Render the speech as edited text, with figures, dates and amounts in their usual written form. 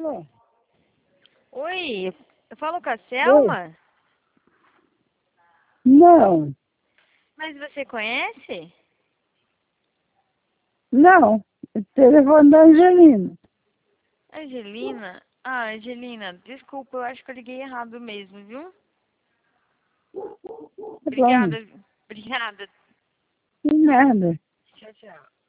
É. Oi, eu falo com a Oi. Selma? Não, Mas você conhece? não. O telefone da Angelina. Angelina? Ah, Angelina, desculpa, eu acho que eu liguei errado mesmo, viu? Tá bom. Obrigada, obrigada. De nada. Tchau, tchau.